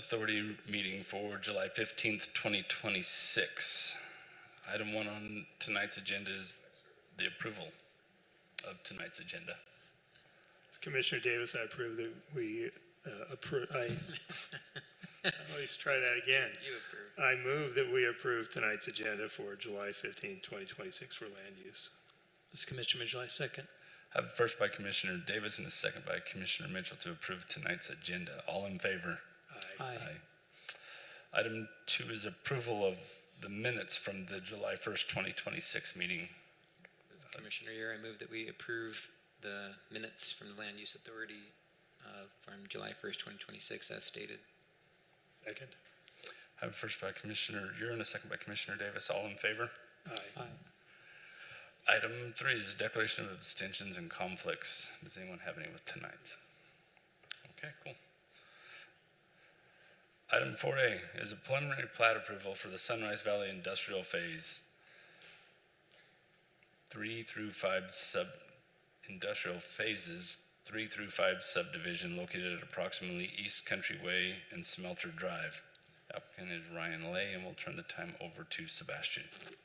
Authority meeting for July 15th, 2026. Item 1 on tonight's agenda is the approval of tonight's agenda. Commissioner Davis, I approve that we approve. Let's try that again. You approve. I move that we approve tonight's agenda for July 15th, 2026 for land use. This is Commissioner Mitchell, I second. I have a first by Commissioner Davis and a second by Commissioner Mitchell to approve tonight's agenda. All in favor? Aye. Aye. Item 2 is approval of the minutes from the July 1st, 2026 meeting. This is Commissioner Year, I move that we approve the minutes from the Land Use Authority from July 1st, 2026 as stated. Second. I have a first by Commissioner Ure and a second by Commissioner Davis. All in favor? Aye. Aye. Item 3 is declaration of abstentions and conflicts. Does anyone have any with tonight? Okay, cool. Item 4A is a preliminary plat approval for the Sunrise Valley Industrial Phase 3 through 5 industrial phases 3 through 5 subdivision located at approximately East Country Way and Smelter Drive. Applicant is Ryan Lay, and we'll turn the time over to Sebastian.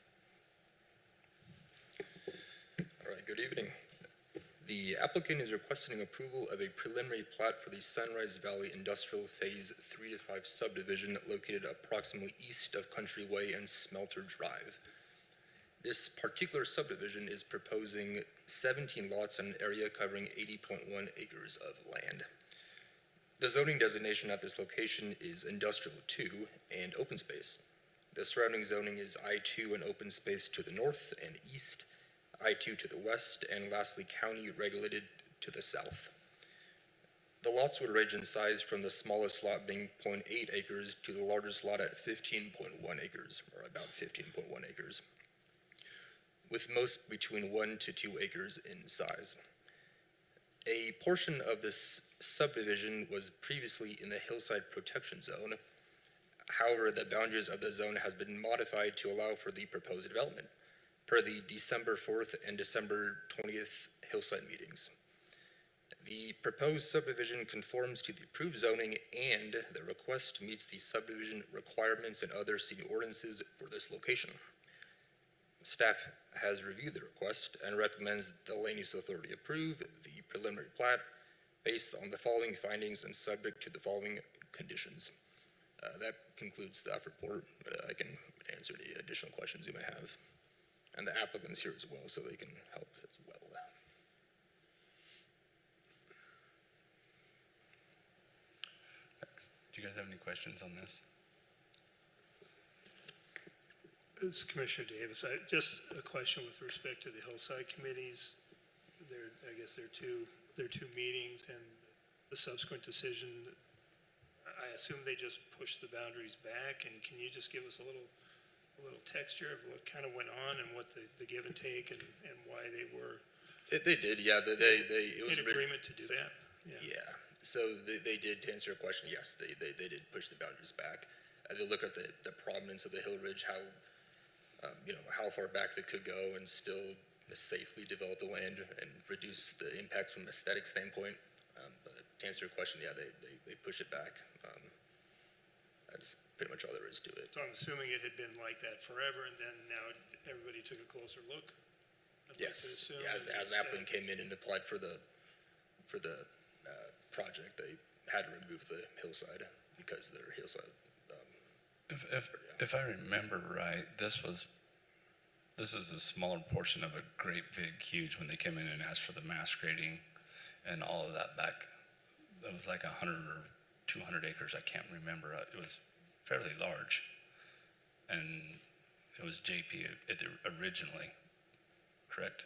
All right, good evening. The applicant is requesting approval of a preliminary plat for the Sunrise Valley Industrial Phase 3 to 5 subdivision located approximately east of Country Way and Smelter Drive. This particular subdivision is proposing 17 lots in an area covering 80.1 acres of land. The zoning designation at this location is Industrial 2 and Open Space. The surrounding zoning is I-2 and open space to the north and east, I-2 to the west, and lastly county regulated to the south. The lots would range in size from the smallest lot being 0.8 acres to the largest lot at 15.1 acres, or about 15.1 acres, with most between 1 to 2 acres in size. A portion of this subdivision was previously in the Hillside Protection Zone. However, the boundaries of the zone has been modified to allow for the proposed development, per the December 4th and December 20th Hillside meetings. The proposed subdivision conforms to the approved zoning, and the request meets the subdivision requirements and other city ordinances for this location. Staff has reviewed the request and recommends the Land Use Authority approve the preliminary plat based on the following findings and subject to the following conditions. That concludes staff report, but I can answer any additional questions you may have. And the applicant's here as well, so they can help as well. Thanks. Do you guys have any questions on this? This is Commissioner Davis. Just a question with respect to the Hillside committees. I guess there are two meetings, and the subsequent decision, I assume they just pushed the boundaries back. And can you just give us a little texture of what kind of went on and what the give and take and why they were They did, yeah. It was in agreement to do that? Yeah. So they did, to answer your question, yes, they did push the boundaries back. They look at the prominence of the Hill Ridge, how far back they could go and still safely develop the land and reduce the impact from an aesthetic standpoint. But to answer your question, yeah, they push it back. That's pretty much all there is to it. So I'm assuming it had been like that forever, and then now everybody took a closer look? Yes, yeah, as the applicant came in and applied for the project, they had to remove the hillside because their hillside. If I remember right, this is a smaller portion of a great big huge when they came in and asked for the mass grading and all of that back. It was like 100 or 200 acres. I can't remember. It was fairly large, and it was JP originally, correct?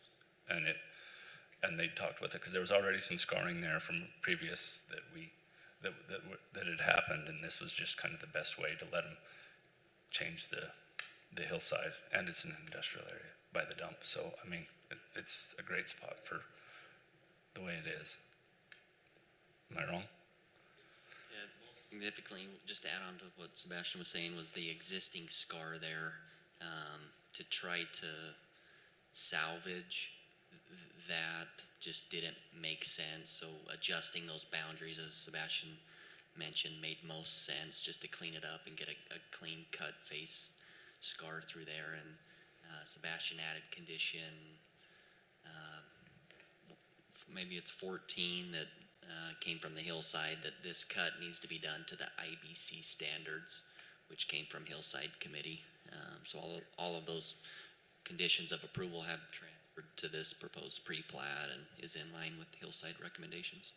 And they talked with it because there was already some scarring there from previous that had happened, and this was just kind of the best way to let them change the hillside, and it's an industrial area by the dump. So I mean, it's a great spot for the way it is. Am I wrong? Yeah, most significantly, just to add on to what Sebastian was saying, was the existing scar there, to try to salvage that just didn't make sense. So adjusting those boundaries, as Sebastian mentioned made most sense, just to clean it up and get a clean cut face scar through there. And Sebastian added condition, maybe it's 14, that came from the Hillside, that this cut needs to be done to the IBC standards, which came from Hillside Committee. So all of those conditions of approval have transferred to this proposed pre-plat and is in line with Hillside recommendations.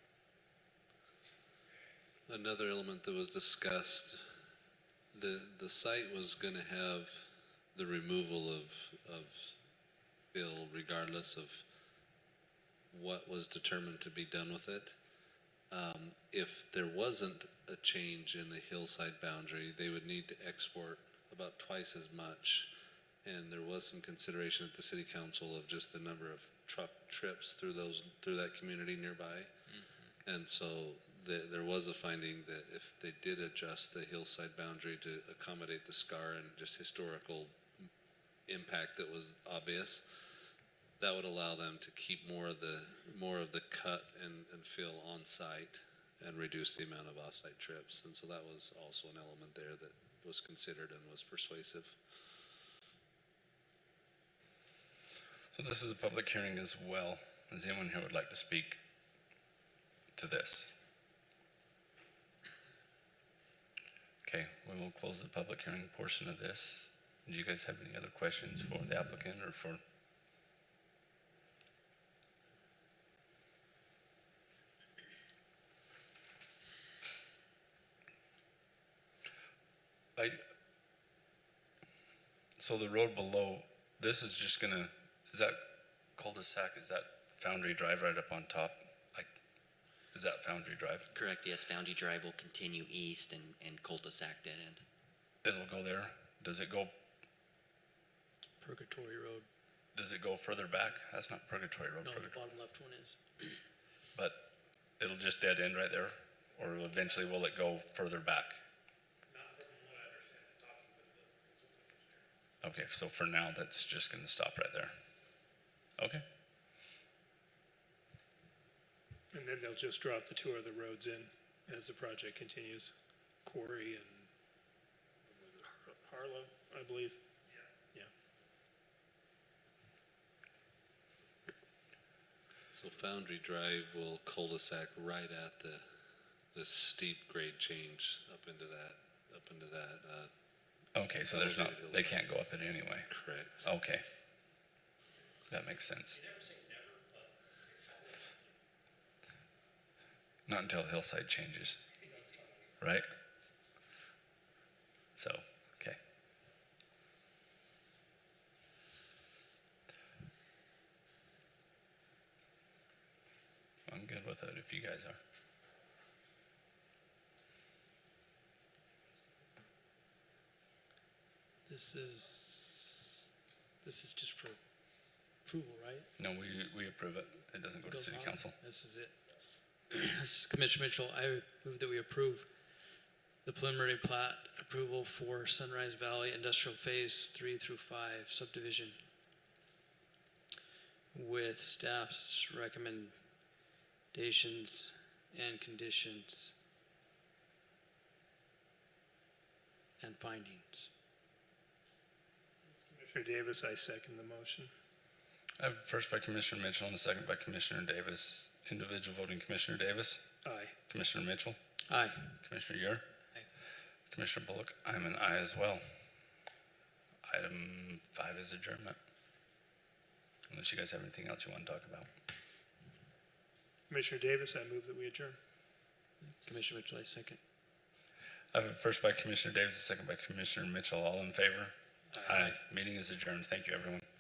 Another element that was discussed, the site was going to have the removal of fill regardless of what was determined to be done with it. If there wasn't a change in the hillside boundary, they would need to export about twice as much. And there was some consideration at the city council of just the number of truck trips through that community nearby. And so there was a finding that if they did adjust the hillside boundary to accommodate the scar and just historical impact that was obvious, that would allow them to keep more of the cut and fill on site and reduce the amount of off-site trips. And so that was also an element there that was considered and was persuasive. So this is a public hearing as well. Is anyone here would like to speak to this? Okay, we will close the public hearing portion of this. Do you guys have any other questions for the applicant or for? So the road below, this is just gonna, is that cul-de-sac, is that Foundry Drive right up on top? Is that Foundry Drive? Correct, yes, Foundry Drive will continue east and cul-de-sac dead end. It'll go there? Does it go Purgatory Road. Does it go further back? That's not Purgatory Road. No, the Purgatory. bottom left one is. But it'll just dead end right there? Or eventually will it go further back? Okay, so for now, that's just gonna stop right there. Okay. And then they'll just drop the two other roads in as the project continues. Quarry and Harlow, I believe. Yeah. So Foundry Drive will cul-de-sac right at the steep grade change up into that. Okay, so there's not, they can't go up it anyway. Correct. Okay. That makes sense. Not until Hillside changes, right? So, okay. I'm good with it if you guys are. This is just for approval, right? No, we approve it. It doesn't go to Goes city on. council. This is it. This is Commissioner Mitchell, I move that we approve the preliminary plat approval for Sunrise Valley Industrial Phase 3 through 5 subdivision with staff's recommendations and conditions and findings. Commissioner Davis, I second the motion. I have a first by Commissioner Mitchell and a second by Commissioner Davis. Individual voting, Commissioner Davis, Aye. Commissioner Mitchell, Aye. Commissioner Ure, Commissioner Bullock. I'm an aye as well. Item 5 is adjournment. Unless you guys have anything else you want to talk about. Commissioner Davis, I move that we adjourn. Commissioner Mitchell, I second. I have a first by Commissioner Davis, a second by Commissioner Mitchell. All in favor? Aye. Meeting is adjourned. Thank you, everyone.